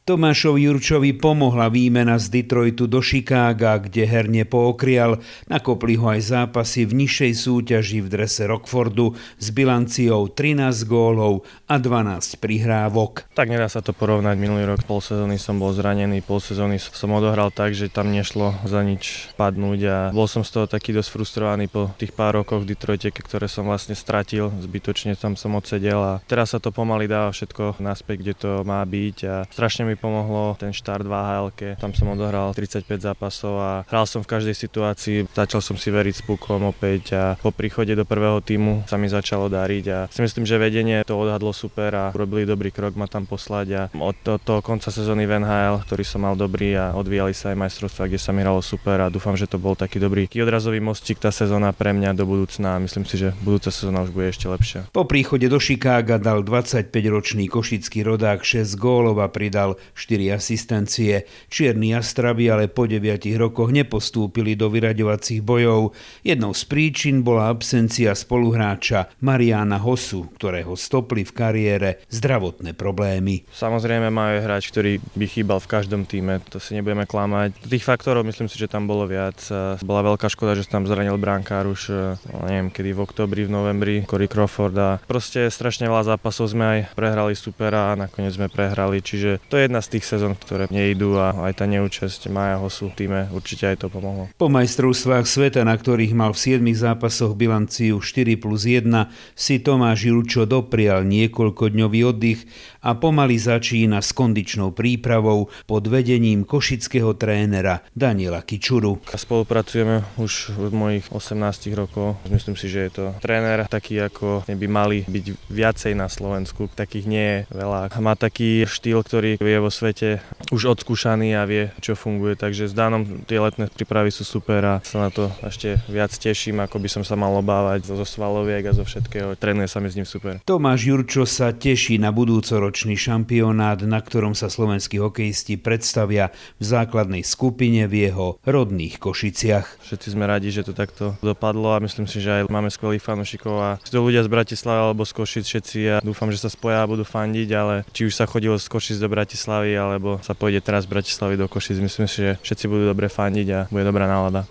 Tomášovi Jurčovi pomohla výmena z Detroitu do Chicaga, kde herne pookrial. Nakopli ho aj zápasy v nižšej súťaži v drese Rockfordu s bilanciou 13 gólov a 12 prihrávok. Tak nedá sa to porovnať. Minulý rok pol sezóny som bol zranený, pol sezóny som odohral tak, že tam nešlo za nič padnúť a bol som z toho taký dosť frustrovaný po tých pár rokoch v Detroite, ktoré som vlastne stratil. Zbytočne tam som odsedel a teraz sa to pomaly dáva všetko naspäť, kde to má byť a strašne mi pomohlo ten štart v AHL-ke. Tam som odohral 35 zápasov a hral som v každej situácii. Začal som si veriť s pukom opäť a po príchode do prvého tímu sa mi začalo dariť a si myslím, že vedenie to odhadlo super a urobili dobrý krok ma tam poslať a od toho konca sezóny v NHL, ktorý som mal dobrý a odvíjali sa aj majstrovstvá, kde sa mi hralo super a dúfam, že to bol taký dobrý odrazový mostík tá sezóna pre mňa do budúcna a myslím si, že budúca sezóna už bude ešte lepšia. Po príchode do Chicaga dal 25-ročný košický rodák 6 gólov a pridal 4 asistencie. Čierni jastrabi ale po 9 rokoch nepostúpili do vyraďovacích bojov. Jednou z príčin bola absencia spoluhráča Mariána Hosu, ktorého stopli v kariére zdravotné problémy. Samozrejme majú hráč, ktorý by chýbal v každom týme, to si nebudeme klamať. Tých faktorov myslím si, že tam bolo viac. Bola veľká škoda, že sa tam zranil brankár už neviem kedy v októbri, v novembri, Corey Crawford a proste strašne veľa zápasov sme aj prehrali super a nakoniec sme prehrali, čiže to je jedna z tých sezón, ktoré nejdú a aj tá neúčasť Maja Hosu v týme určite aj to pomohlo. Po majstrovstvách sveta, na ktorých mal v 7 zápasoch bilanciu 4+1, si Tomáš Jurčo doprial niekoľkodňový oddych a pomaly začína s kondičnou prípravou pod vedením košického trénera Daniela Kičuru. Spolupracujeme už od mojich 18 rokov. Myslím si, že je to tréner taký, ako by mali byť viacej na Slovensku. Takých nie je veľa. Má taký štýl, ktorý je vo svete už odskúšaný a vie, čo funguje. Takže s Danom tie letné prípravy sú super a sa na to ešte viac teším, ako by som sa mal obávať zo svaloviek a zo všetkého. Trénuje sa mi s ním super. Tomáš Jurčo sa teší na budúcoročný šampionát, na ktorom sa slovenskí hokejisti predstavia v základnej skupine v jeho rodných Košiciach. Všetci sme radi, že to takto dopadlo a myslím si, že aj máme skvelých fanúšikov a sú to ľudia z Bratislavy alebo z Košic všetci a dúfam, že sa spoja a budú fandiť, ale či už sa chodilo z Košic do Bratislavy alebo sa pôjde teraz z Bratislavy do Košic, myslím si, že všetci budú dobre fandiť a bude dobrá nálada.